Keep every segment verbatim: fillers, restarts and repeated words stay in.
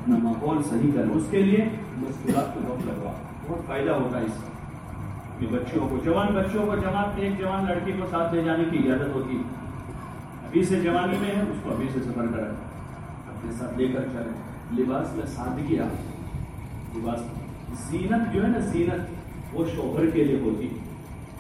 اپنا ماحول صحیح کریں. اس کے لیے مستورات کو وقت لگوا, بہت فائدہ ہوتا ہے اس سے. کہ بچوں کو, جوان بچوں کو جماعت میں ایک جوان لڑکی کو ساتھ لے جانے کی اجازت ہوتی ہے. ابھی سے جوانی میں ہے, اس کو ابھی سے سفر کریں, اپنے ساتھ لے کر چلیں. لباس میں سادگی آ, لباس زینت جو ہے نا, زینت وہ شوہر کے لیے ہوتی ہے.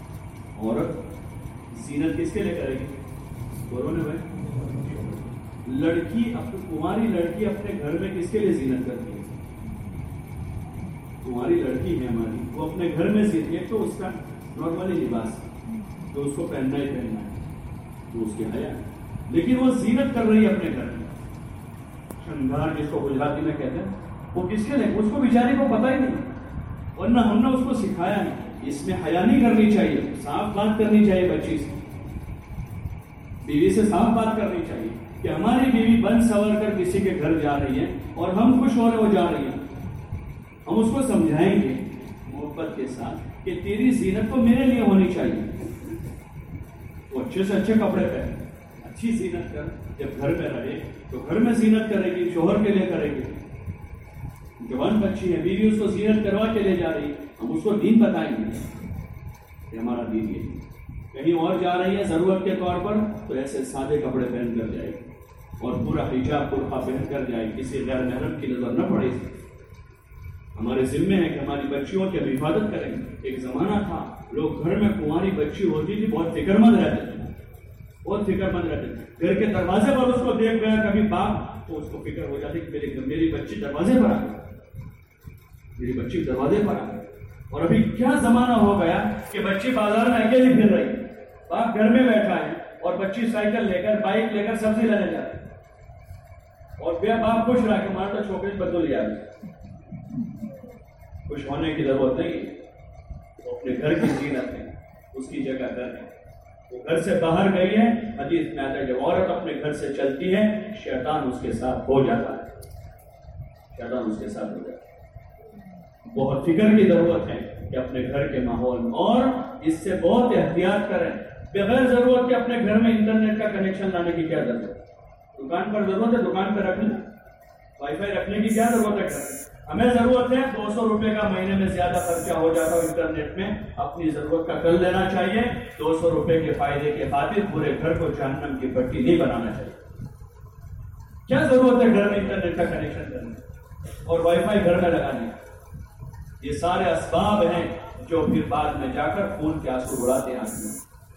عورت زینت کس کے لیے کرے گی؟ بولو نا بھائی. لڑکی, تمہاری لڑکی اپنے گھر میں کس کے لیے زینت کرتی ہے؟ تمہاری لڑکی ہے ہماری, وہ اپنے گھر میں زینت, ایک تو اس کا نارملی لباس تو اس کو پہننا ہی پہننا ہے, تو اس کے حیا, لیکن وہ زینت کر رہی ہے اپنے گھر میں. شنگار جس کو گجراتی میں کہتے ہیں, وہ کس کے لیے؟ اس کو بیچاری کو پتہ ہی نہیں, ورنہ ہم نے اس کو سکھایا نہیں. اس میں حیا نہیں کرنی چاہیے, صاف بات کرنی چاہیے بچی سے, بیوی سے صاف بات کرنی چاہیے کہ ہماری بیوی بن سور کر کسی کے گھر جا رہی ہے اور ہم خوش ہو رہے وہ جا رہی ہے. ہم اس کو سمجھائیں گے محبت کے ساتھ کہ تیری زینت تو میرے لیے ہونی چاہیے. وہ اچھے سے اچھے کپڑے پہن, اچھی زینت کر. جب گھر میں رہے تو گھر میں زینت کرے گی, شوہر کے لیے کرے گی. جوان بچی ہے, بیوی اس کو زینت کروا کے لے جا رہی, ہم اس کو دین بتائیں گے کہ ہمارا دین یہ. کہیں اور جا رہی ہے ضرورت کے طور پر, تو ایسے سادے کپڑے پہن کر جائے گی اور پورا حجاب برقع پہن کر جائے گی, کسی غیر محرم کی نظر نہ پڑے. ہمارے ذمے ہے کہ ہماری بچیوں کی حفاظت کریں. ایک زمانہ تھا لوگ گھر میں کماری بچی ہوتی تھی بہت فکر مند رہتے تھے, بہت فکر مند رہتے تھے. گھر کے دروازے پر اس کو دیکھ گیا کبھی باپ, تو اس کو فکر ہو جاتی کہ میری میری بچی دروازے پر آ گئی, میری بچی دروازے پر آ گئی. اور ابھی کیا زمانہ ہو گیا کہ بچی بازار میں اکیلی پھر رہی, باپ گھر میں بیٹھا ہے اور بچی سائیکل لے کر, بائک لے کر سبزی لینے جا رہی, اور پھر باپ خوش رہا کہ ہمارا تو چھوکری بدل لیا. خوش ہونے کی ضرورت نہیں, وہ اپنے گھر کی زینت ہے, اس کی جگہ گھر ہے. وہ گھر سے باہر گئی ہے, حدیث میں آتا ہے جب عورت اپنے گھر سے چلتی ہے شیطان اس کے ساتھ ہو جاتا ہے, شیطان اس کے ساتھ ہو جاتا ہے. بہت فکر کی ضرورت ہے کہ اپنے گھر کے ماحول, اور اس سے بہت احتیاط کریں. بغیر ضرورت کے اپنے گھر میں انٹرنیٹ کا کنیکشن لانے کی کیا ضرورت ہے؟ دکان پر ضرورت ہے, دکان پہ رکھ لیں. وائی فائی رکھنے کی کیا ضرورت ہے؟ ہمیں ضرورت ہے دو سو روپے کا مہینے میں زیادہ خرچہ ہو جاتا ہو انٹرنیٹ میں, اپنی ضرورت کا کر لینا چاہیے. دو سو روپے کے فائدے کے خاطر پورے گھر کو جہنم کی پٹی نہیں بنانا چاہیے. کیا ضرورت ہے گھر میں انٹرنیٹ کا کنیکشن کرنے اور وائی فائی گھر میں لگانے؟ یہ سارے اسباب ہیں جو پھر بعد میں جا کر خون کے آنسو اڑاتے ہیں آدمی.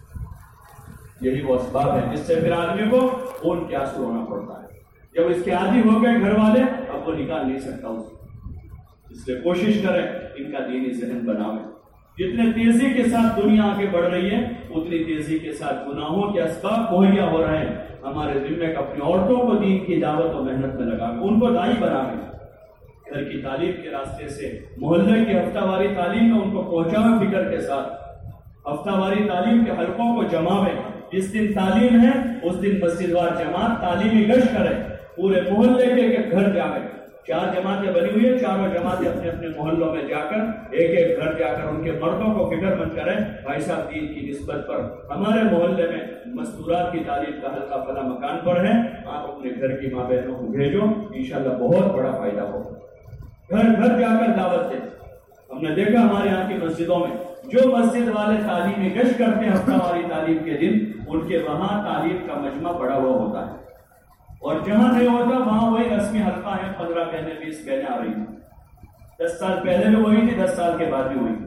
یہی وہ اسباب ہیں جس سے پھر آدمی کو خون کے آنسو رونا پڑتا ہے. جب اس کے عادی ہو گئے گھر والے, اب وہ نکال نہیں سکتا اسے. اس لیے کوشش کریں ان کا دینی ذہن بناویں. جتنے تیزی کے ساتھ دنیا آگے بڑھ رہی ہے اتنی تیزی کے ساتھ گناہوں کے اسباب مہیا ہو رہے ہیں. ہمارے ذمہ اپنی عورتوں کو دین کی دعوت و محنت میں لگا ان کو دائی بناویں. گھر کی تعلیم کے راستے سے محلے کی ہفتہ واری تعلیم میں ان کو پہنچاویں. فکر کے ساتھ ہفتہ واری تعلیم کے حلقوں کو جماویں. جس دن تعلیم ہے اس دن مسجد وار جماعت تعلیمی گشت کرے, پورے محلے کے ایک گھر جاویں. چار جماعتیں بنی ہوئی ہیں, چاروں جماعتیں اپنے اپنے محلوں میں جا کر ایک ایک گھر جا کر ان کے مردوں کو فکر مند کریں. بھائی صاحب دین کی نسبت پر ہمارے محلے میں مستورات کی تعلیم کا حلقہ فلاں مکان پر ہے, آپ اپنے گھر کی ماں بہنوں کو بھیجو, انشاءاللہ بہت بڑا فائدہ ہوگا. گھر گھر جا کر دعوت دیں. ہم نے دیکھا ہمارے یہاں کی مسجدوں میں جو مسجد والے تعلیمی گشت کرتے ہیں ہفتہ واری تعلیم کے دن, ان کے وہاں تعلیم کا مجمع بڑا ہوا ہوتا ہے, اور جہاں نہیں ہوتا وہاں وہی رسمی حلقہ ہے. پندرہ بہنیں بیس بہنیں آ رہی ہیں. دس سال پہلے بھی وہی تھی, دس سال کے بعد بھی وہی.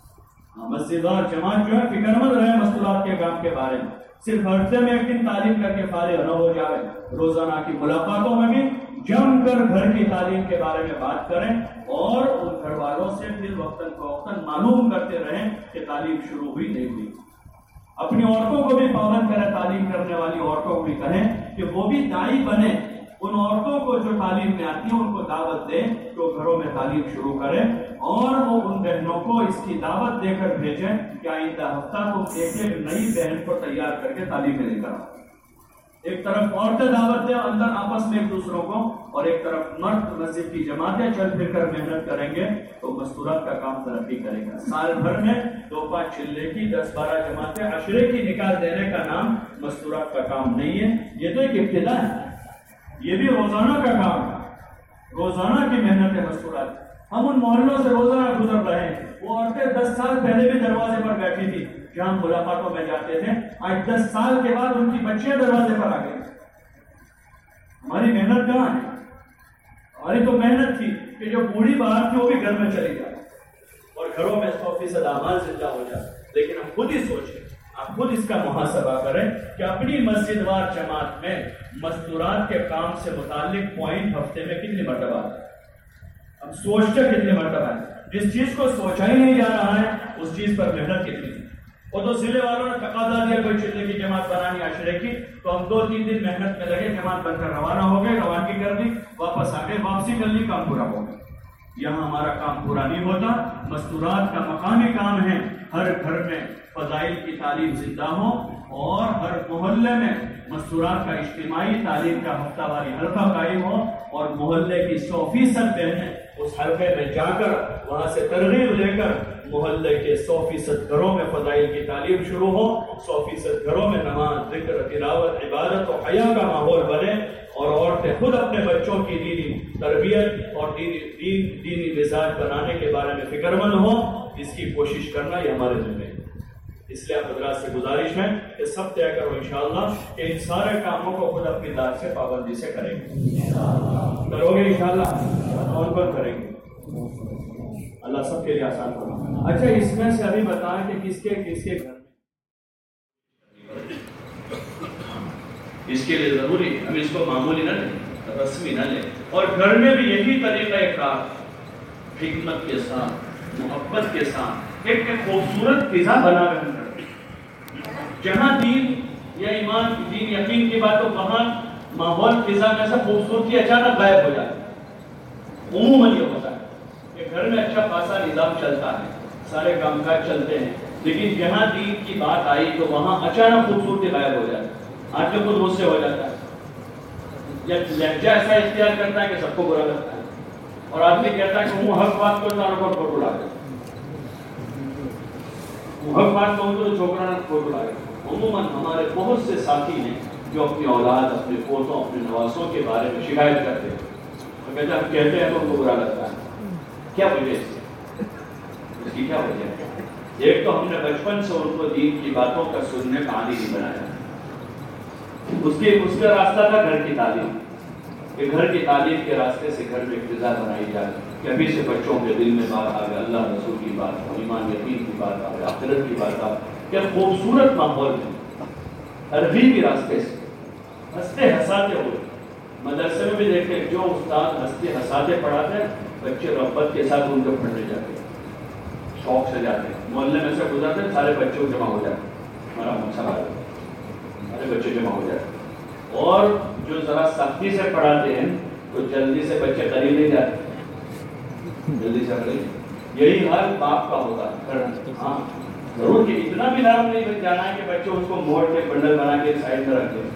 مسجد اور جماعت جو ہے فکر مند رہے مستورات کے کام کے بارے میں. صرف ہفتے میں ایک دن تعلیم کر کے فارغ نہ ہو جائے, روزانہ کی ملاقاتوں میں بھی جم کر گھر کی تعلیم کے بارے میں بات کریں, اور ان گھر والوں سے پھر وقتاً فوقتاً معلوم کرتے رہیں کہ تعلیم شروع ہوئی نہیں ہوئی. اپنی عورتوں کو بھی پابند کریں, تعلیم کرنے والی عورتوں کو بھی کہیں کہ وہ بھی دائی بنے. ان عورتوں کو جو تعلیم میں آتی ہیں ان کو دعوت دیں تو گھروں میں تعلیم شروع کریں, اور وہ ان بہنوں کو اس کی دعوت دے کر بھیجیں کہ آئندہ ہفتہ کو ایک ایک نئی بہن کو تیار کر کے تعلیم میں لے کر آؤ. ایک طرف عورتیں دعوت دیں اندر آپس میں ایک دوسروں کو, اور ایک طرف مرد مسجد کی جماعتیں چل پھر کر محنت کریں گے تو مستورات کا کام ترقی کرے گا. سال بھر میں دو پانچ چلے کی دس بارہ جماعتیں عشرے کی نکال دینے کا نام مستورات کا کام نہیں ہے. یہ تو ایک ابتدا ہے, یہ بھی روزانہ کا کام ہے. روزانہ کی محنت مستورات. ہم ان محلوں سے روزانہ گزر رہے ہیں. وہ عورتیں دس سال پہلے بھی دروازے پر بیٹھی تھی جہاں ملاقاتوں میں جاتے تھے. آج دس سال کے بعد ان کی بچیاں دروازے پر آ گئی. ہماری محنت کہاں ہے؟ ہماری تو محنت تھی کہ جو بوڑھی باہر تھی وہ بھی گھر میں چلی جائے اور گھروں میں سو فیصد اعمال زندہ ہو جائے. لیکن ہم خود ہی سوچیں, آپ خود اس کا محاسبہ کریں کہ اپنی مسجد وار جماعت میں مستورات کے کام سے متعلق پوائنٹ ہفتے میں کتنی مرتبہ ہے؟ ہم سوچتے کتنی مرتبہ ہے؟ جس چیز کو سوچا ہی نہیں جا رہا ہے اس چیز پر محنت کتنی ہے. وہ تو ضلع والوں نے تقاضا دیا کوئی چلے کی جماعت بنانی عشرے کی, تو ہم دو تین دن محنت میں لگے, جماعت بن کر روانہ ہو گئے, روانگی کر دی, واپس آ گئے, واپسی کر لی, کام پورا ہو گیا. یہاں ہمارا کام پورا نہیں ہوتا. مستورات کا مقامی کام ہے ہر گھر میں فضائل کی تعلیم زندہ ہو اور ہر محلے میں مستورات کا اجتماعی تعلیم کا ہفتہ واری حلقہ قائم ہو اور محلے کی سو فیصد بہنیں اس حلقے میں جا کر وہاں سے ترغیب لے کر محلے کے سو فیصد گھروں میں فضائل کی تعلیم شروع ہو, سو فیصد گھروں میں نماز, ذکر, تلاوت, عبادت و حیا کا ماحول بنے اور عورتیں خود اپنے بچوں کی دینی تربیت اور دینی دین دینی مزاج بنانے کے بارے میں فکر مند ہوں. اس کی کوشش کرنا یہ ہمارے ذمہ ہے. اس لیے آپ حضرات سے گزارش ہے کہ سب طے کرو انشاءاللہ کہ ان سارے کاموں کو خود اپنی ذات سے پابندی سے کریں گے. کرو گے انشاءاللہ؟ کون کون کریں گے؟ اللہ سب کے لیے آسان کرنا. اچھا, اس میں سے ابھی بتائیں کہ کس کے کس کے گھر میں اس کے لیے ضروری ہم اس کو معمولی نہ لیں, رسمی نہ لیں, اور گھر میں بھی یہی طریقہ کار حکمت کے ساتھ, محبت کے ساتھ ایک خوبصورت فضا بنا کر جہاں دین یا ایمان, دین, یقین کی بات ہو وہاں ماحول فضا میں سے خوبصورتی اچانک غائب ہو جاتی ہے. عموماً یہ ہوتا ہے کہ گھر میں اچھا خاصا نظام چلتا ہے, سارے کام کاج چلتے ہیں, لیکن جہاں دین کی بات آئی تو وہاں اچانک خوبصورتی غائب ہو جاتی ہے. آج کے خود غصے ہو جاتا ہے یا لہجہ ایسا اختیار کرتا ہے کہ سب کو برا لگتا ہے, اور آدمی کہتا ہے کہ وہ حق بات کو تاروں پر فوٹو لا دے, وہ حق بات کہوں تو چھوکرا نے فوٹو لا دے. عموماً ہمارے بہت سے ساتھی ہیں جو اپنی اولاد, اپنے پوتوں, اپنے نواسوں کے بارے میں شکایت کرتے ہیں اور کہتے ہیں ہم کہتے ہیں تو ان کو برا لگتا ہے. کیا وجہ اس کی؟ اس کی کیا وجہ ہے؟ ایک تو ہم نے بچپن سے ان کو دین کی باتوں کا سننے کا عادی نہیں بنایا. اس کی اس کا راستہ تھا گھر کی تعلیم, کہ گھر کی تعلیم کے راستے سے گھر میں فضا بنائی جائے کہ ابھی سے بچوں کے دل میں بات آ گیا, اللہ رسول کی بات, ایمان یقین کی بات آ گیا, آخرت کی بات آ گیا. کیا خوبصورت ماحول ہے عربی کے راستے سے ہنستے ہنساتے ہوئے. مدرسے میں بھی دیکھتے جو استاد ہنستے ہنساتے پڑھاتے ہیں بچے رغبت کے ساتھ ان کو پڑھنے جاتے ہیں, شوق سے جاتے ہیں. محلے میں سے گزرتے ہیں سارے بچے جمع ہو جاتے ہیں, ہمارا مسئلہ ہے, سارے بچے جمع ہو جاتے ہیں. اور جو ذرا سختی سے پڑھاتے ہیں تو جلدی سے بچے قریب نہیں جاتے, جلدی سے قریب. یہی حال باپ کا ہوتا ہے. ہاں ضرور کہ اتنا بھی نرم نہیں جانا ہے کہ بچے اس کو موڑ کے بنڈل بنا کے سائڈ میں رکھے,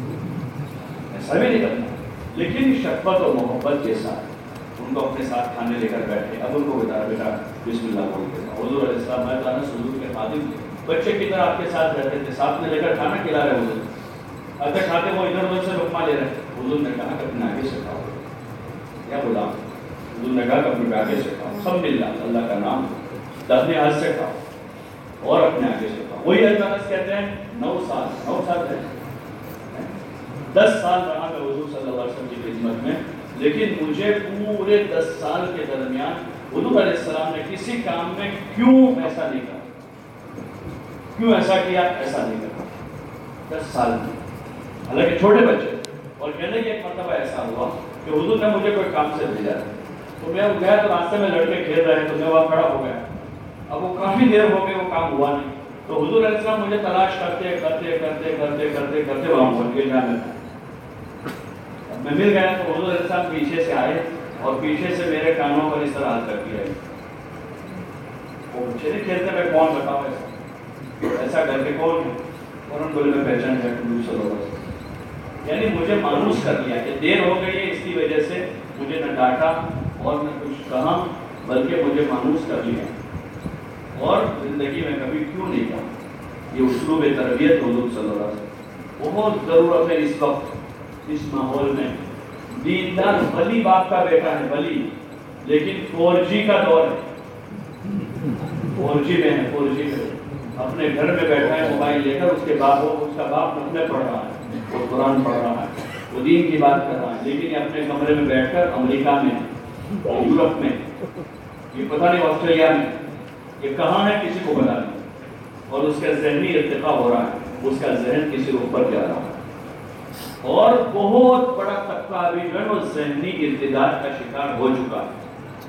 ایسا بھی نہیں کرنا, لیکن شفقت اور محبت کے ساتھ ان کو اپنے ساتھ کھانے لے کر بیٹھے. اب ان کو بتا بیٹا بسم اللہ بول کے, حضور علیہ السلام میں تعالیٰ حضور کے خادم تھے, بچے کی طرح آپ کے ساتھ رہتے تھے, ساتھ میں لے کر کھانا کھلا رہے حضور. اگر کھاتے وہ ادھر ادھر سے لقمہ لے رہے, حضور نے کہا کہ اپنے آگے سے کھاؤ. کیا بولا حضور نے کہا کہ اپنے آگے سے کھاؤ, سب مل جائے اللہ کا نام, اپنے ہاتھ سے کھاؤ اور اپنے آگے سے کھاؤ. وہی اللہ کہتے ہیں نو سال نو سال ہے دس سال رہا میں حضور صلی اللہ علیہ وسلم کی خدمت میں, لیکن مجھے پورے دس سال کے درمیان حضور علیہ السلام نے کسی کام میں کیوں ایسا نہیں کہا, کیوں ایسا کیا, ایسا نہیں کہا. دس سال میں حالانکہ چھوٹے بچے. اور کہنے کی ایک مرتبہ ایسا ہوا کہ حضور نے مجھے کوئی کام سے بھیجا تو میں گیا تو راستے میں لڑکے کھیل رہے تو میں وہاں کھڑا ہو گیا. اب وہ کافی دیر ہو گئی وہ کام ہوا نہیں, تو حضور علیہ السلام مجھے تلاش کرتے کرتے کرتے کرتے کرتے کرتے وہاں پہنچ گئے جہاں میں میں مل گیا. تو حضور علیہ السلام پیچھے سے آئے اور پیچھے سے میرے کانوں پر اس طرح ہاتھ رکھ دیا. وہ بچے نہیں کھیلتے میں کون بتاؤں ایسا ایسا کر کے کون ہے, اور ان بولے میں پہچان گیا حضور صلی اللہ علیہ وسلم. یعنی مجھے مانوس کر لیا کہ دیر ہو گئی ہے, اس کی وجہ سے مجھے نہ ڈانٹا اور نہ کچھ کہا, بلکہ مجھے مانوس کر لیا. اور زندگی میں کبھی کیوں نہیں کہا. یہ اسلوب تربیت حضور صلی اللہ علیہ وسلم بہت ضرورت ہے اس وقت, اس ماحول میں دیندار ولی باپ کا بیٹا ہے، ولی، لیکن فور جی کا دور ہے، فور جی میں ہے، فور جی میں اپنے گھر میں بیٹھا ہے موبائل لے کر، اس کے باپ اس کا باپ نفلیں پڑھ رہا ہے، وہ قرآن پڑھ رہا ہے، وہ دین کی بات کر رہا ہے، لیکن یہ اپنے کمرے میں بیٹھ کر امریکہ میں، یورپ میں، یہ پتہ نہیں آسٹریلیا میں، یہ کہاں ہے کسی کو پتہ نہیں، اور اس کا ذہنی ارتقا ہو رہا ہے، اس کا ذہن کسی اوپر جا رہا ہے، اور بہت بڑا طبقہ ابھی جو ہے وہ ذہنی ارتداد کا شکار ہو چکا ہے،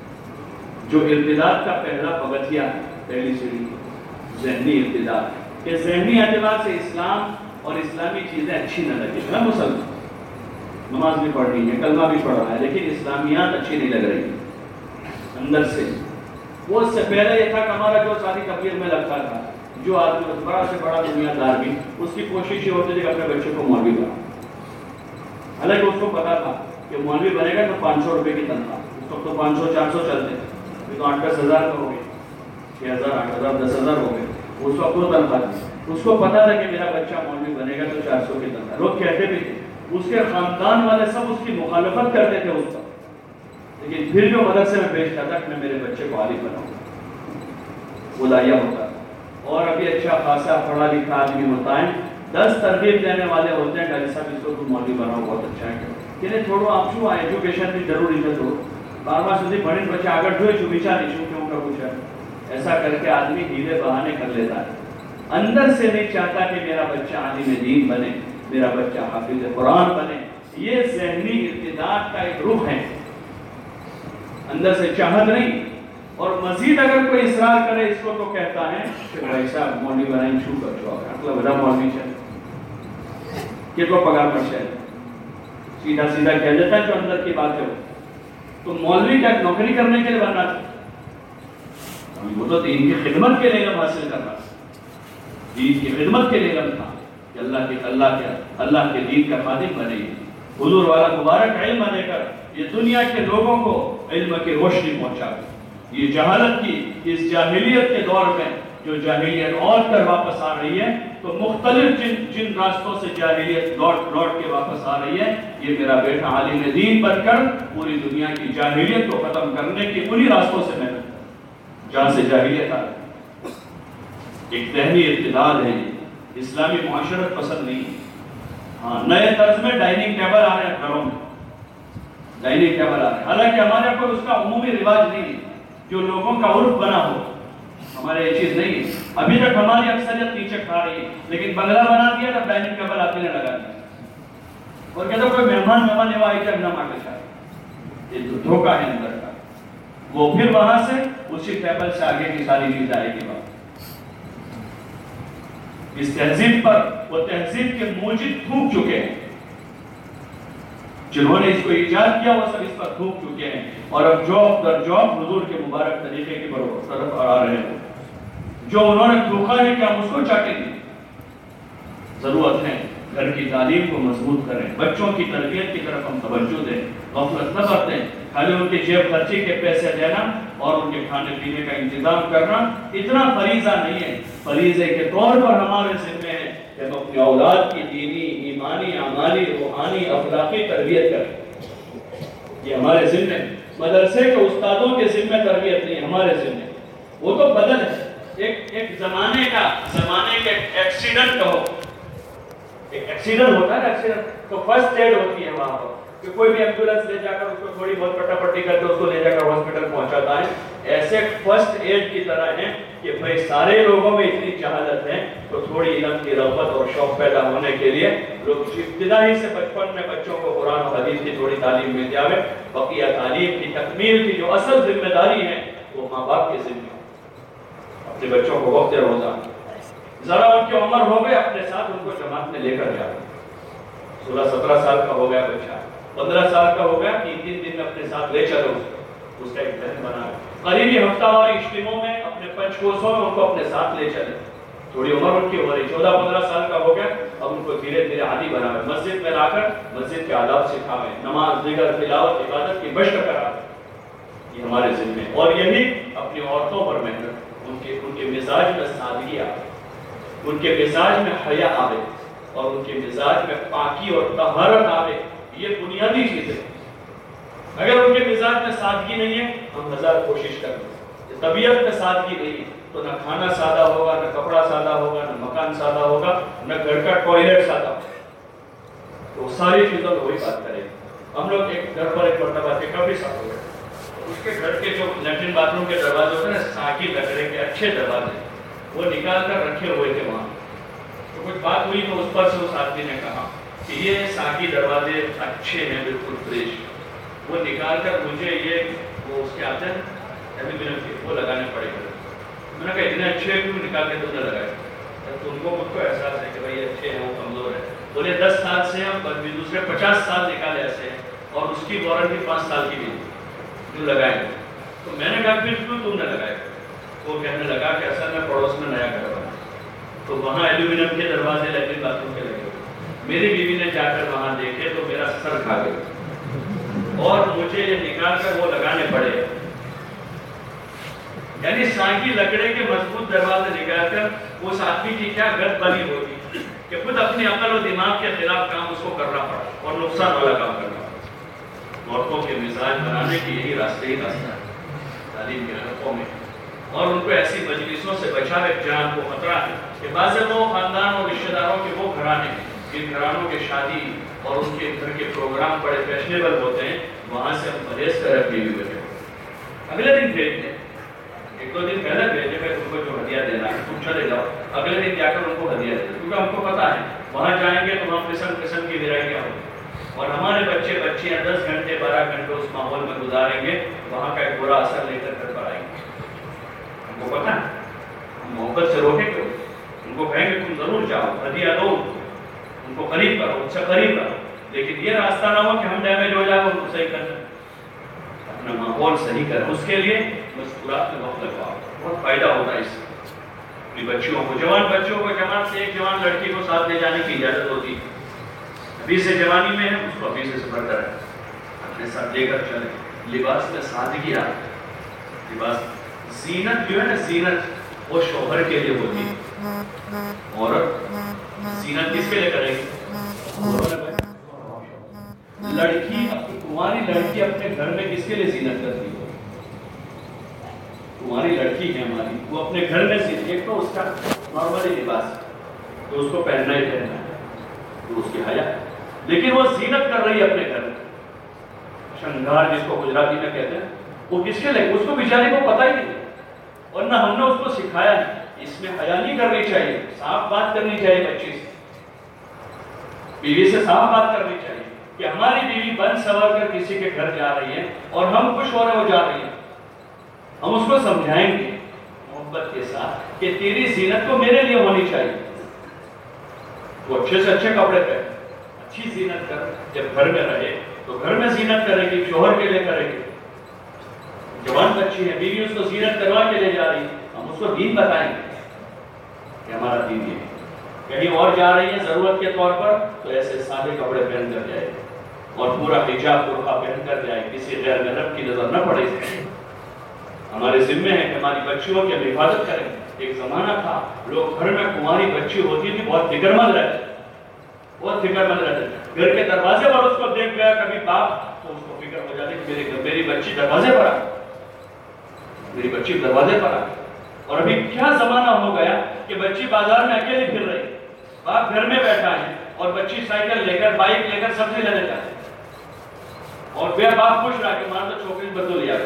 جو ارتداد کا پہلا پگتھیا ہے، پہلی سیڑھی ذہنی ارتداد، کہ ذہنی اعتبار سے اسلام اور اسلامی چیزیں اچھی نہ لگے نا، مسلمان نماز بھی پڑھ رہی ہے، کلمہ بھی پڑھ رہا ہے، لیکن اسلامیات اچھی نہیں لگ رہی اندر سے۔ وہ اس سے پہلے یہ تھا کہ ہمارا جو ساری تبلیغ میں لگتا تھا، جو آدمی بڑا سے بڑا دنیا دار بھی، اس کی کوشش یہ ہوتی تھی کہ اپنے بچے کو مولوی بنا، حالانکہ اس کو پتا تھا کہ مولوی بنے گا تو پانچ سو روپے کی تنخواہ، اس وقت تو پانچ سو چار سو چلتے ہیں، تو آٹھ دس ہزار کا ہو گئے، چھ ہزار آٹھ ہزار دس ہزار ہو گئے، اس وقت وہ تنخواہ تھی، اس کو پتا تھا کہ میرا بچہ مولوی بنے گا تو چار سو کی تنخواہ، لوگ کہتے بھی تھے، اس کے خاندان والے سب اس کی مخالفت کرتے تھے اس وقت، لیکن پھر جو مدرسے میں بھیجتا تھا کہ میں میرے بچے کو عالم بناؤں گا، وہ لایا ہوتا، اور ابھی اچھا خاصا پڑھا لکھا آدمی ہوتا ہے، دس ترغیب دینے والے ہوتے ہیں کہ علی صاحب اس کو تم مولوی بناؤ، بہت اچھا ہے کہ نہیں چھوڑو آپ شو ایجوکیشن بھی ضروری ہے، تو بار بار سدھی بڑی بچے آگر جو ہے بیچا نہیں شو کیوں کا کچھ ہے، ایسا کر کے آدمی ہیلے بہانے کر لیتا ہے، اندر سے نہیں چاہتا کہ میرا بچہ عالم دین بنے، میرا بچہ حافظ قرآن بنے، یہ ذہنی ارتداد کا ایک رخ ہے، اندر سے چاہت نہیں، اور مزید اگر کوئی اصرار کرے اس کو تو کہتا ہے کہ بھائی صاحب مولوی بنائیں شو کر چو اگلا بڑا مولوی چلے کتنا پگار پر چلے، سیدھا سیدھا کہہ دیتا ہے جو اندر کی بات ہے، تو مولوی کیا نوکری کرنے کے لیے بننا تھا، وہ تو دین کی خدمت کے لیے علم حاصل کرنا تھا، دین کی خدمت کے لیے علم تھا کہ اللہ کے اللہ کے اللہ کے دین کا خادم بنے، حضور والا مبارک علم لے کر یہ دنیا کے لوگوں کو علم کی روشنی پہنچا، یہ جہالت کی اس جاہلیت کے دور میں جو جاہلیت اور کر واپس آ رہی ہے، تو مختلف جن جن راستوں سے جاہلیت لوٹ لوٹ کے واپس آ رہی ہے، یہ میرا بیٹا عالم دین بن کر پوری دنیا کی جاہلیت کو ختم کرنے کی انہی راستوں سے محنت کرتا، جہاں سے جاہلیت آ رہی ہے، ایک ذہنی ارتداد ہے، اسلامی معاشرت پسند نہیں ہے۔ ہاں نئے طرز میں ڈائننگ ٹیبل آ رہے ہیں گھروں میں، ڈائننگ ٹیبل آ رہے ہیں، حالانکہ ہمارے کوئی اس کا عمومی رواج نہیں ہے جو لوگوں کا عرف بنا ہو، ہمارے یہ چیز نہیں ہے، ابھی تک ہماری اکثریت نیچے کھا رہی ہے، لیکن بنگلہ بنا دیا تب ڈائننگ ٹیبل آتے نے لگا دیا، اور کہتا کوئی مہمان مہمان وہ آئی جب نہ مانگے چاہے، یہ دھوکہ ہے اندر کا، وہ پھر وہاں سے اسی ٹیبل سے آگے کی ساری چیز آئے گی بات، اس تہذیب پر وہ تہذیب کے موجد تھوک چکے ہیں، جنہوں نے اس کو ایجاد کیا وہ سب اس پر تھوک چکے ہیں، اور اب جوب در جوب حضور کے مبارک طریقے کی طرف آ رہے ہیں، جو انہوں نے دھوکا ہے کہ ہم اس کو چاٹیں گے۔ ضرورت ہے گھر کی تعلیم کو مضبوط کریں، بچوں کی تربیت کی طرف ہم توجہ دیں، غفلت نہ برتیں، خالی ان کے جیب خرچی کے پیسے دینا اور ان کے کھانے پینے کا انتظام کرنا اتنا فریضہ نہیں ہے، فریضے کے طور پر ہمارے ذمہ ہے کہ ہم اپنی اولاد کی دینی، ایمانی، عمالی، روحانی، اخلاقی تربیت کریں، یہ ہمارے ذمہ ہے، مدرسے کے استادوں کے ذمہ تربیت نہیں، ہمارے ذمہ، وہ تو بدل ہے، ایک ایک زمانے کا زمانے کے ایکسیڈنٹ کہو، ایک ایکسیڈنٹ ہوتا ہے نا، ایکسیڈنٹ تو فرسٹ ایڈ ہوتی ہے وہاں پر، کہ کوئی بھی ایمبولینس لے جا کر اس کو تھوڑی بہت پٹا پٹی کر کے اس کو لے جا کر ہاسپٹل پہنچاتا ہے، ایسے فرسٹ ایڈ کی طرح ہے کہ بھائی سارے لوگوں میں اتنی جہالت ہے تو تھوڑی علم کی رغبت اور شوق پیدا ہونے کے لیے لوگ ابتدائی سے بچپن میں بچوں کو قرآن و حدیث کی تھوڑی تعلیم میں جاوے، بقیہ تعلیم کی تکمیل کی جو اصل ذمہ داری ہے وہ ماں باپ کے ذمہ، اپنے بچوں کو وقت روزہ ذرا ان کی عمر ہو گئے اپنے ساتھ ان کو جماعت میں لے کر جاؤ، سولہ سترہ سال کا ہو گیا بچہ، پندرہ سال کا ہو گیا، تین تین دن میں اپنے ساتھ لے چلو، اس کا ایک ذہن بنا، قریبی ہفتہ واری اجتماعوں میں اپنے پنچ کوسوں میں ان کو اپنے ساتھ لے چلے، تھوڑی عمر ان کی ہو رہی، چودہ پندرہ سال کا ہو گیا، اب ان کو دھیرے دھیرے عادی بناوے، مسجد میں لا کر مسجد کے آداب سکھاوے، نماز دیگر تلاوت عبادت کی بشت کراوے، یہ ہمارے ذمہ ہے، اور یہی اپنی عورتوں پر محنت، ان کے ان کے مزاج میں سادگی آئے، ان کے مزاج میں حیا آوے، اور ان کے مزاج میں پاکی اور طہارت آوے، یہ بنیادی چیز ہے، اگر ان کے مزاج میں سادگی نہیں ہے، ہم ہزار کوشش کر لیں، طبیعت میں سادگی نہیں ہے تو نہ کھانا سادہ ہوگا، نہ کپڑا سادہ ہوگا، نہ مکان سادہ ہوگا، نہ گھر کا ٹوائلٹ سادہ ہوگا. تو ساری چیزوں میں وہی بات کریں. ہم لوگ ایک گھر پر ایک مرتبہ تھے، کافی سال ہو گئے، اس کے گھر کے جو لیٹرن باتھ روم کے دروازے ہوتے ہیں نا، ساکی لکڑے کے اچھے دروازے، وہ نکال کر رکھے ہوئے تھے وہاں. تو کچھ بات ہوئی تو اس پر سے اس آدمی نے کہا کہ یہ ساکی دروازے اچھے ہیں، بالکل فریش. وہ نکال کر مجھے یہ وہ اس کے آتے ہیں وہ لگانے پڑے گا. میں نے کہا اتنے اچھے کیوں نکال کے تم نے لگائے؟ تو ان کو مجھ کو احساس ہے کہ بھائی اچھے ہیں، وہ کمزور ہے. بولے دس سال سے ہم دوسرے پچاس سال نکالے ایسے ہیں، اور اس کی وارنٹی پانچ سال کی بھی جو لگائے. تو میں نے کہا پھر کیوں تم نے لگائے؟ وہ کہنے لگا کہ اصل میں پڑوس میں نیا گھر بنا تو وہاں ایلومینیم کے دروازے لیٹرن باتھ روم کے لگے ہوئے. میری بیوی نے جا کر وہاں دیکھے تو میرا سر کھا گیا اور مجھے یہ نکال کر وہ لگانے پڑے. یعنی سانکی لکڑے کے مضبوط دروازے نکال کر اس آدمی کی کیا گت بنی ہوتی کہ خود اپنی عقل و دماغ کے خلاف کام اس کو کرنا پڑا اور نقصان والا کام کرنا پڑا. عورتوں کے مزاج بنانے کی یہی راستے ہی راستہ ہے تعلیم کے حلقوں میں، اور ان کو ایسی مجلسوں سے بچا کے جان کو خطرہ ہے کہ بعض وہ خاندان اور رشتہ داروں کے وہ گھرانے جن گھرانوں کے شادی اور ان کے گھر کے پروگرام بڑے فیشنیبل ہوتے ہیں، وہاں سے ہم پرہیز کر رکھے ہوئے بیٹھے اگلے دن بھیج دیں. ایک دو دن پہلے بھیجے میں تم کو جو ہدیہ دینا ہے تم چلے جاؤ، اگلے دن جا کر ان کو ہدیہ دے دو، کیونکہ ہم کو پتا ہے وہاں جائیں گے تو ہم قسم قسم کی ویرائٹیاں ہوں گی اور ہمارے بچے بچیاں دس گھنٹے بارہ گھنٹے اس ماحول میں گزاریں گے، وہاں کا ایک برا اثر لے کر گھر پر آئیں گے. ہم کو پتا ہے ہم محبت سے روکیں گے، ان کو کہیں گے تم ضرور جاؤ، ہدیہ دو، ان کو قریب کرو، ان سے قریب کرو، لیکن یہ راستہ نہ ہو کہ ہم ڈیمیج ہو جائے اور ان کو صحیح کرنا. اپنا ماحول صحیح کریں، اس کے لیے مسکرات میں وقت لگواؤ، بہت فائدہ ہوتا ہے اس سے. اپنی بچیوں کو، جوان بچوں کو جماعت سے ایک جوان لڑکی کو ساتھ لے جانے کی اجازت ہوتی ہے. ابھی سے جوانی میں ہے اس کو ابھی سے سفر کریں، اپنے ساتھ لے کر چلیں. لباس میں سادگی آ لباس زینت جو ہے نا، زینت وہ شوہر کے لیے ہوتی ہے. عورت زینت کس کے لیے کرے گی؟ لڑکی تمہاری لڑکی اپنے گھر میں کس کے لیے زینت کرتی ہے؟ تمہاری لڑکی ہے ہماری، وہ اپنے گھر میں زینت، ایک تو اس کا نارملی لباس تو اس کو پہننا ہی پہننا ہے تو اس کی حیا، لیکن وہ زینت کر رہی ہے اپنے گھر میں. شنگار جس کو گجراتی میں کہتے ہیں، وہ کس کے لیے؟ اس کو بیچارے کو پتہ ہی نہیں اور نہ ہم نے اس کو سکھایا نہیں. اس میں حیا نہیں کرنی چاہیے، صاف بات کرنی چاہیے بچی سے، بیوی سے صاف بات کرنی چاہیے کہ ہماری بیوی بن سنور کر کسی کے گھر جا رہی ہے اور ہم خوش ہو رہے ہو جا رہی ہیں. ہم اس کو سمجھائیں گے محبت کے ساتھ کہ تیری زینت تو میرے لیے ہونی چاہیے. وہ اچھے سے اچھے کپڑے پہنے، اچھی زینت کر، جب گھر میں رہے تو گھر میں زینت کرے گی، شوہر کے لیے کرے گی. جوان بچی ہے، بیوی اس کو زینت کروا کے لے جا رہی ہے، ہم اس کو دین بتائیں گے کہ ہمارا دین یہ ہے. کہیں اور جا رہی ہے ضرورت کے طور پر تو ایسے سادے کپڑے پہن کر جائے اور پورا حجاب برقع پہن کر جائے، کسی غیر محرم کی نظر نہ پڑے. ہمارے ذمے ہے کہ ہماری بچیوں کی ہم حفاظت کریں. ایک زمانہ تھا لوگ گھر میں کماری بچی ہوتی تھی بہت فکر مند رہتے بہت فکر مند رہتے گھر کے دروازے پر اس کو دیکھ گیا کبھی باپ تو اس کو فکر ہو جاتی کہ میری میری بچی دروازے پر آ میری بچی دروازے پر آ اور ابھی کیا زمانہ ہو گیا کہ بچی بازار میں اکیلی پھر رہی، باپ گھر میں بیٹھا ہے اور بچی سائیکل لے کر بائک لے کر سبزی لینے جاتی اور بے باپ خوش رہا کہ ماں تو چھوکری بدل لیا.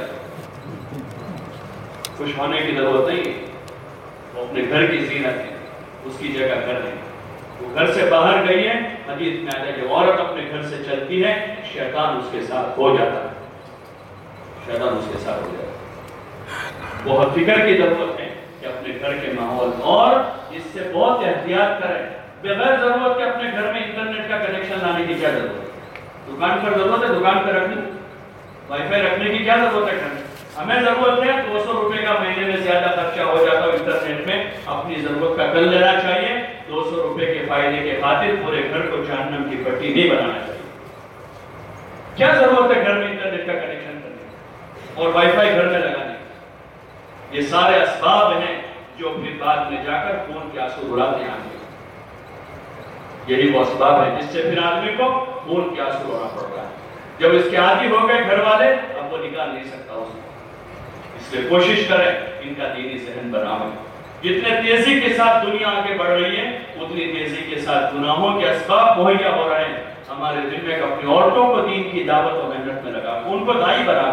خوش ہونے کی ضرورت نہیں، وہ اپنے گھر کی زینت ہے، اس کی جگہ گھر ہے. وہ گھر سے باہر گئی ہے، حدیث میں آتا ہے کہ عورت اپنے گھر سے چلتی ہے، شیطان اس کے ساتھ ہو جاتا ہے شیطان اس کے ساتھ ہو جاتا ہے. بہت فکر کی ضرورت ہے کہ اپنے گھر کے ماحول اور اس سے بہت احتیاط کریں. بغیر ضرورت کے اپنے گھر میں انٹرنیٹ کا کنیکشن لانے کی کیا ضرورت ہے؟ دکان پر ضرورت ہے دکان پہ رکھنے، وائی فائی رکھنے کی کیا ضرورت ہے؟ ہمیں ضرورت ہے دو سو روپے کا مہینے میں زیادہ خرچہ ہو جاتا ہے انٹرنیٹ میں، اپنی ضرورت کا کر لینا چاہیے. دو سو روپے کے فائدے کے خاطر پورے گھر کو جہنم کی پٹی نہیں بنانا چاہیے. کیا ضرورت ہے گھر میں انٹرنیٹ کا کنیکشن کرنے اور وائی فائی گھر میں لگانے؟ یہ سارے اسباب ہیں جو پھر بعد میں جا کر خون کے آنسو رلاتے ہیں. یہی وہ اسباب ہے جس سے پھر آدمی کو خون کے آنسو رونا پڑ رہا ہے. جب اس کے عادی ہو گئے گھر والے اب وہ نکال نہیں سکتا اس کو، اس لیے کوشش کریں ان کا دینی ذہن بناؤ۔ جتنے تیزی کے ساتھ دنیا آگے بڑھ رہی ہے اتنی تیزی کے ساتھ گناہوں کے اسباب مہیا ہو رہے ہیں۔ ہمارے دل میں اپنی عورتوں کو دین کی دعوت و محنت میں لگا، ان کو دائی بنا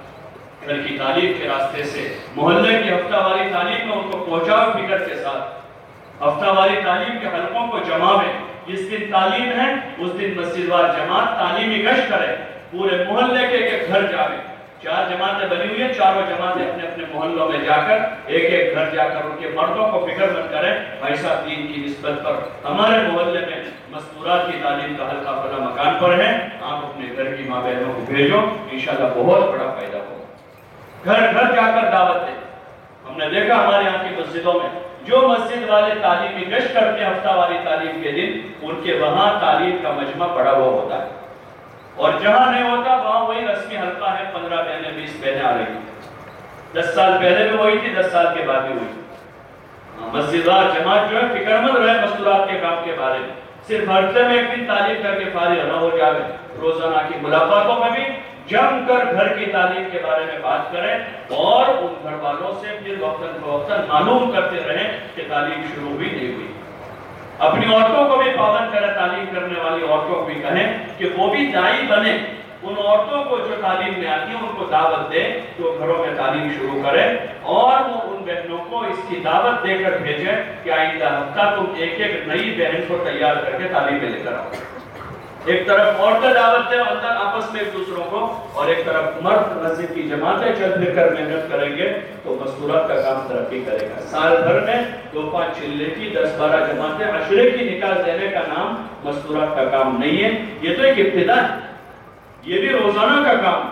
کے گھر کی تعلیم کے راستے سے، محلے کی ہفتہ واری تعلیم میں ان کو پہنچاؤ فکر کے ساتھ، ہفتہ واری تعلیم کے حلقوں کو جماویں۔ جس دن تعلیم ہے اس دن مسجد وار جماعت تعلیمی گشت کرے، پورے محلے کے ایک گھر جاویں۔ چار جماعتیں بنی ہوئی ہیں، چاروں جماعتیں اپنے اپنے محلوں میں جا کر ایک ایک گھر جا کر ان کے مردوں کو فکر مند کریں، بھائی صاحب دین کی نسبت پر ہمارے محلے میں مستورات کی تعلیم کا حلقہ فلاں مکان پر ہے، آپ اپنے گھر کی ماں بہنوں کو بھیجو، انشاءاللہ بہت بڑا فائدہ ہوگا۔ گھر گھر جا کر دعوت دیں۔ ہم نے دیکھا ہمارے یہاں کی مسجدوں میں جو مسجد والے تعلیمی گشت کرتے ہیں ہفتہ واری تعلیم کے دن، ان کے وہاں تعلیم کا مجمع بڑا ہوا ہوتا ہے، اور جہاں نہیں ہوتا وہاں وہی رسمی حلقہ ہے، پندرہ بہنیں بیس بہنیں آ رہی ہیں۔ دس سال پہلے بھی وہی تھی، دس سال کے بعد بھی ہوئی۔ مسجد وار جماعت جو ہے فکر مند رہے مستورات کے کام کے بارے میں، صرف ہفتے میں ایک دن تعلیم کر کے فارغ نہ ہو جائے، روزانہ کی ملاقاتوں میں بھی جم کر گھر کی تعلیم کے بارے میں بات کریں، اور ان گھر والوں سے پھر وقتاً فوقتاً معلوم کرتے رہیں کہ تعلیم شروع بھی نہیں ہوئی۔ اپنی عورتوں کو بھی پابند کریں، تعلیم کرنے والی عورتوں کو بھی کہیں کہ وہ بھی دائی بنے، ان عورتوں کو جو تعلیم میں آتی ہیں ان کو دعوت دیں تو گھروں میں تعلیم شروع کریں، اور وہ ان بہنوں کو اس کی دعوت دے کر بھیجیں کہ آئندہ ہفتہ تم ایک ایک نئی بہن کو تیار کر کے تعلیم میں لے کر آؤ۔ ایک طرف عورتیں دعوت دیں اندر آپس میں ایک دوسروں کو، اور ایک طرف مرد مسجد کی جماعتیں چل پھر کر محنت کریں گے تو مستورات کا کام ترقی کرے گا۔ سال بھر میں دو پانچ چلے کی دس بارہ جماعتیں عشرے کی نکاح دینے کا نام مستورات کا کام نہیں ہے، یہ تو ایک ابتدا ہے، یہ بھی روزانہ کا کام،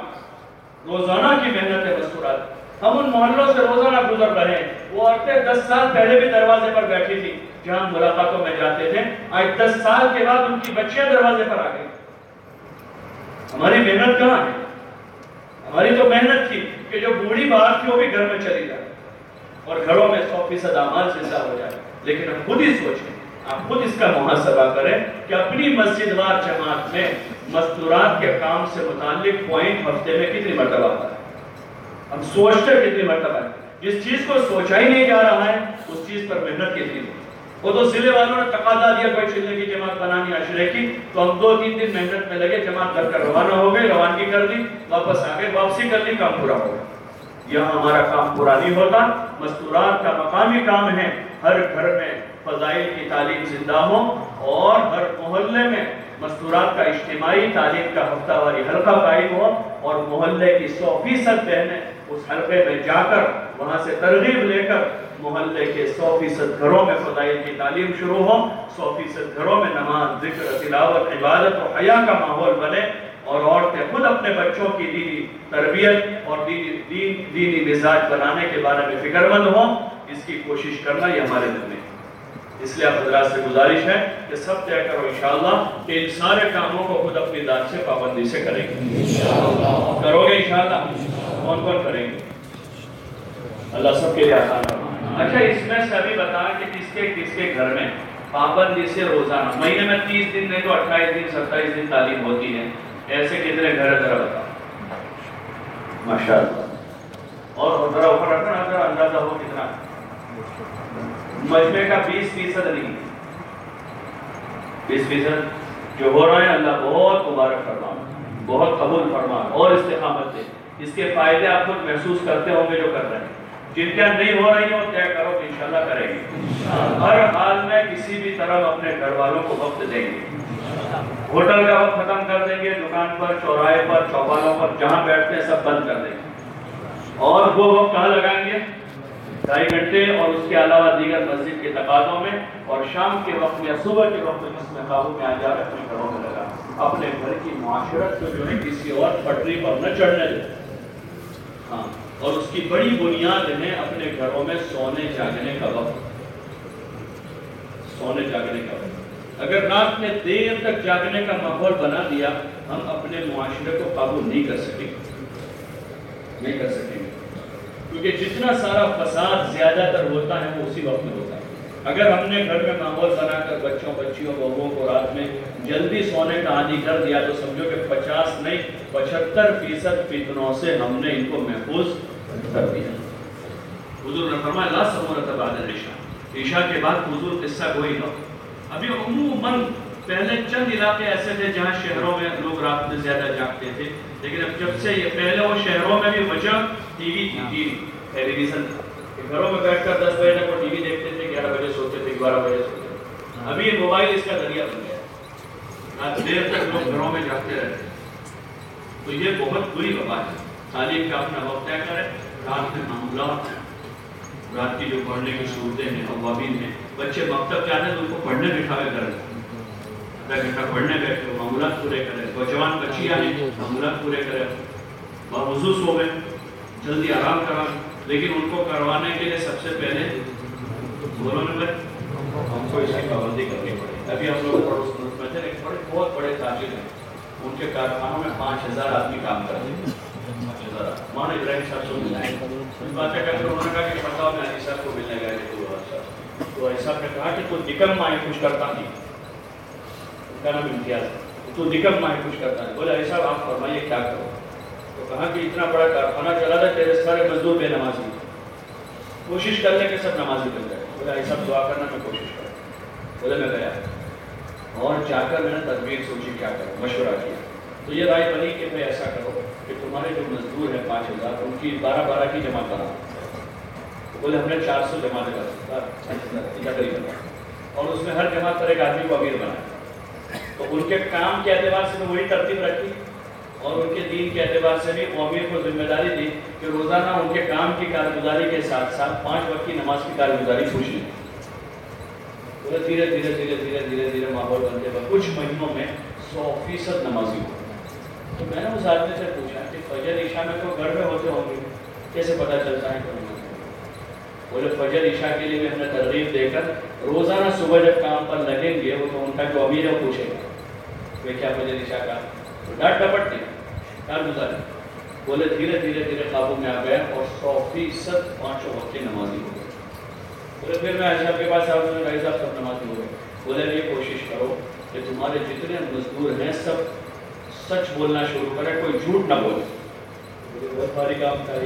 روزانہ کی محنت ہے مستورات۔ ہم ان محلوں سے روزانہ گزر رہے ہیں، وہ عورتیں دس سال پہلے بھی دروازے پر بیٹھی تھی جہاں ملاقاتوں میں جاتے تھے، آج دس سال کے بعد ان کی بچیاں دروازے پر آ گئی۔ ہماری محنت کہاں ہے؟ ہماری تو محنت تھی کہ جو بوڑھی باہر تھی وہ بھی گھر میں چلی جائے اور گھروں میں سو فیصد اعمال زندہ ہو جائے، لیکن اب خود ہی سوچیں، آپ خود اس کا محاسبہ کریں کہ اپنی مسجد وار جماعت میں مستورات کے کام سے متعلق پوائنٹ ہفتے میں کتنی مرتبہ آتا ہے، ہم سوچتے کتنی مرتبہ ہے، جس چیز کو سوچا ہی نہیں جا رہا ہے اس چیز پر محنت کتنی ہے۔ وہ تو ضلع والوں نے تقاضا دیا کوئی چلنے کی جماعت بنانی عشرے کی، تو ہم دو تین دن محنت میں لگے، جماعت کر کر روانہ ہو گئے، روانگی کر دی، واپس آ گئے، واپسی کر لی، کام پورا ہو گیا۔ یہاں ہمارا کام پورا نہیں ہوتا، مستورات کا مقامی کام ہے ہر گھر میں فضائل کی تعلیم زندہ ہو، اور ہر محلے میں مستورات کا اجتماعی تعلیم کا ہفتہ واری حلقہ قائم ہو، اور محلے کی سو فیصد بہنیں اس حلقے میں جا کر وہاں سے ترغیب لے کر محلے کے سو فیصد گھروں میں فضائل کی تعلیم شروع ہو، سو فیصد گھروں میں نماز، ذکر، تلاوت، عبادت و حیا کا ماحول بنے، اور عورتیں خود اپنے بچوں کی دینی تربیت اور دینی دین دینی مزاج بنانے کے بارے میں فکر مند ہوں، اس کی کوشش کرنا یہ ہمارے دل میں ہے۔ اس لیے آپ حضرات سے گزارش ہے کہ سب طے کرو انشاءاللہ کہ ان سارے کاموں کو خود اپنی ذات سے پابندی سے کریں گے، کرو گے انشاءاللہ؟ کون کون کریں گے؟ اللہ سب کے لیے آسان کرنا۔ اچھا، اس میں سے ابھی بتائیں کہ کس کے کس کے گھر میں پابندی سے روزانہ مہینے میں تیس دن نہیں تو اٹھائیس دن ستائیس دن تعلیم ہوتی ہے، ایسے کتنے گھر ہے ذرا بتاؤ؟ ماشاءاللہ۔ اور ذرا اوپر رکھنا، ذرا اندازہ ہو کتنا مجمع کا؟ بیس فیصد نہیں، بیس فیصد جو ہو رہا ہے اللہ بہت مبارک فرما، بہت قبول فرما، اور استقامت دے۔ اس کے فائدے آپ خود محسوس کرتے ہوں گے جو کر رہے ہیں، جن کے نہیں ہو رہی ہیں وہ طے کرو کہ انشاءاللہ کریں گے۔ ہر حال میں کسی بھی طرح اپنے گھر والوں کو وقت دیں گے، ہوٹل کا وقت ختم کر دیں گے، دکان پر، چوراہے پر، چوپالوں پر جہاں بیٹھتے ہیں سب بند کر دیں گے، اور وہ وقت کہاں لگائیں گے؟ ڈھائی گھنٹے، اور اس کے علاوہ دیگر مسجد کے تقاضوں میں، اور شام کے وقت میں، صبح کے وقت میں جس میں قابو میں آ جائے اپنے گھروں میں لگا، اپنے گھر کی معاشرت کو جو ہے کسی اور پٹری پر نہ چڑھنے دے۔ ہاں، اور اس کی بڑی بنیاد ہے اپنے گھروں میں سونے جاگنے کا وقت، سونے جاگنے کا وقت۔ اگر رات میں دیر تک جاگنے کا ماحول بنا دیا، ہم اپنے معاشرے کو قابو نہیں کر سکیں گے، نہیں کر سکیں گے، کیونکہ جتنا سارا فساد زیادہ تر ہوتا ہے وہ اسی وقت میں ہوتا ہے۔ اگر ہم نے گھر میں ماحول بنا کر بچوں بچیوں بہوؤں کو رات میں جلدی سونے کا عادی کر دیا تو سمجھو کہ پچاس نہیں پچہتر فیصد فتنوں سے ہم نے ان کو محفوظ کر دیا۔ حضور نے فرمایا لا سمورۃ بعد العشاء، عشاء کے بعد حضور قصہ گوئی نہ۔ ابھی عموماً پہلے چند علاقے ایسے تھے جہاں شہروں میں لوگ رات میں زیادہ جاگتے تھے، لیکن اب جب سے یہ پہلے وہ شہروں میں بھی وجہ ٹی وی تھی، ٹی وی ٹیلی ویژن، گھروں میں بیٹھ کر دس بجے تک وہ ٹی وی دیکھتے تھے، گیارہ بجے سوتے تھے، بارہ بجے سوتے تھے۔ ابھی یہ موبائل اس کا ذریعہ بن گیا، رات دیر تک لوگ گھروں میں جاگتے رہتے ہیں۔ تو یہ بہت بری وبا ہے۔ تعلیم کا اپنا وقت طے کرے، رات میں معاملات ہیں، رات کی جو پڑھنے کی صورتیں ہیں اوابین ہیں، بچے مکتب جاتے ہیں تو ان کو پڑھنے بٹھاوے کریں، آدھا گھنٹہ پڑھنے بیٹھے معمولات پورے کریں، نوجوان بچیاں ہیں معمولات پورے کریں، باوضو سوئیں، جلدی آرام کرائیں، لیکن ان کو کروانے کے لیے سب سے پہلے بولو میں ہم کو اس کی پابندی کرنی پڑے۔ ابھی ہم لوگ پڑوس ملک میں تھے، ایک بڑے بہت بڑے تاجر ہیں، ان کے کارخانوں میں پانچ ہزار آدمی کام کرتے ہیں، پانچ ہزار مولانا ابراہیم صاحب سے ملنا ہے، اس باتیں کرتے انہوں نے کہا کہ بتاؤ میں علی صاحب کو ملنے گئے تھے تو علی صاحب نے کہا کہ تو نکم مائیں کچھ کرتا نہیں، ان کا نام امتیاز ہے، تو نکم مائیں کچھ کرتا نہیں۔ بولے علی صاحب آپ فرمائیے کیا کرو؟ تو کہا کہ اتنا بڑا کارخانہ چلا تھا، تیرے سارے مزدور بے نمازی، کوشش کر لیں کہ سب نمازی بن جائے۔ بولے علی صاحب دعا کرنا میں کوشش کروں۔ بولے میں گیا اور جا کر میں نے تدبیر سوچی کیا کروں، مشورہ کیا، تو یہ رائے بنی کہ بھائی ایسا کرو کہ تمہارے جو مزدور ہیں پانچ ہزار ان کی بارہ بارہ کی جمع کرا۔ بولے ہم نے چار سو جمع کرا تقریباً، اور اس میں ہر جماعت پر ایک آدمی کو امیر بنایا، تو ان کے کام کے اعتبار سے وہی ترتیب رکھی اور ان کے دین کے اعتبار سے بھی امیر کو ذمہ داری دی کہ روزانہ ان کے کام کی کارگزاری کے ساتھ ساتھ پانچ وقت کی نماز کی کارگزاری پوچھ لیں۔ بولے دھیرے دھیرے دھیرے دھیرے دھیرے دھیرے ماحول بنتے ہوئے کچھ مہینوں میں سو فیصد نمازی ہو۔ تو میں نے اس آدمی سے پوچھا کہ فجر عشاء میں تو گھر میں ہوتے ہوں گے، کیسے پتہ چلتا ہے کہ نماز؟ بولے فجر عشاء کے لیے میں ہم نے ترغیب دے کر روزانہ صبح جب کام پر لگیں گے وہ تو ان کا جو امیر ہے وہ پوچھے گا وہ کیا فجر عشاء کا، تو ڈانٹ ڈپٹ نہیں کارگزاری۔ بولے دھیرے دھیرے دھیرے قابو میں آ گیا اور سو فیصد پانچوں وقت کی نمازی ہو گئے۔ بولے پھر میں صاحب کے پاس آؤں بھائی صاحب سب نمازی ہو گئے۔ بولے یہ کوشش کرو کہ تمہارے جتنے مزدور ہیں سب سچ بولنا شروع کرے، کوئی جھوٹ نہ بولے۔ بہت بھاری کام تھا،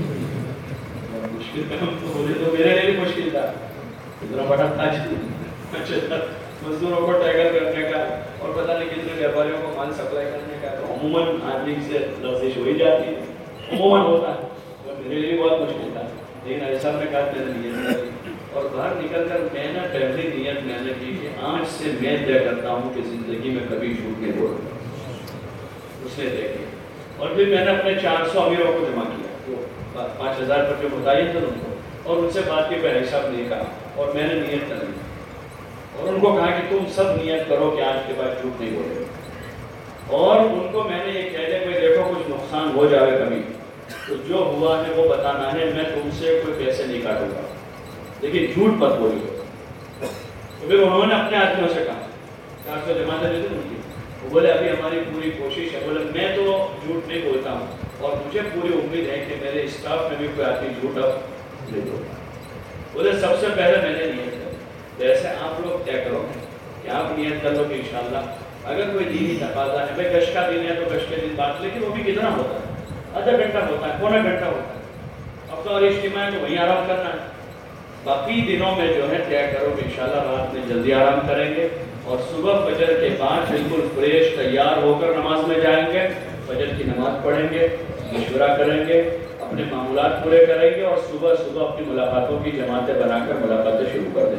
مشکل کام تو بولے تو میرے لیے بھی مشکل تھا، اتنا بڑا تاج مزدوروں کو ٹیکل کرنے کا اور پتہ نہیں کتنے ویپاریوں کو مال سپلائی کرنے کا، تو عموماً آدمی سے لفظش ہو ہی جاتی ہے، عموماً ہوتا ہے، میرے لیے بہت مشکل تھا، لیکن ایسا میں کہا میں نے نیت کری اور باہر نکل کر میں نے پہلی نیت میں نے کی کہ آج سے میں طے کرتا ہوں کہ زندگی میں کبھی جھوٹ نہیں بولوں۔ اس نے طے کیا اور پھر میں نے اپنے چار سو امیروں کو جمع کیا، وہ پانچ ہزار پر جو متعین تھے ان کو، اور ان سے بات کی پہ حساب نہیں کہا اور میں نے نیت کر لی اور ان کو کہا کہ تم سب نیت کرو کہ آج کے بعد جھوٹ نہیں بولے، اور ان کو میں نے یہ کہہ دیا کہ دیکھو کچھ نقصان ہو جائے کبھی تو جو ہوا ہے وہ بتانا ہے، میں تم سے کوئی پیسے نہیں کاٹوں گا لیکن جھوٹ مت بولیے۔ تو پھر انہوں نے اپنے آدمیوں سے کہا، چار سو جماعتیں دی تھی ان کی، وہ بولے ابھی ہماری پوری کوشش ہے، بولے میں تو جھوٹ نہیں بولتا ہوں اور مجھے پوری امید ہے کہ میرے اسٹاف میں بھی کوئی آدمی جھوٹ اب نہیں بولتا۔ بولے سب سے پہلے میں نے نیت کر جیسے آپ لوگ طے کرو کہ آپ نیت کر لو کہ انشاءاللہ اگر کوئی دینی تقاضا ہے، بھائی گشت کا دن ہے تو گشت کے دن بات، لیکن وہ بھی کتنا ہوتا ہے، آدھا گھنٹہ ہوتا ہے، پونا گھنٹہ ہوتا ہے، اب تو اور اجتماع ہے تو وہیں آرام کرنا ہے، باقی دنوں میں جو ہے طے کرو کہ انشاءاللہ رات میں جلدی آرام کریں گے اور صبح فجر کے بعد بالکل فریش تیار ہو کر نماز میں جائیں گے، فجر کی نماز پڑھیں گے، مشورہ کریں گے، اپنے معمولات پورے کریں گے اور صبح صبح اپنی ملاقاتوں کی جماعتیں بنا کر ملاقاتیں شروع کر دیں گے۔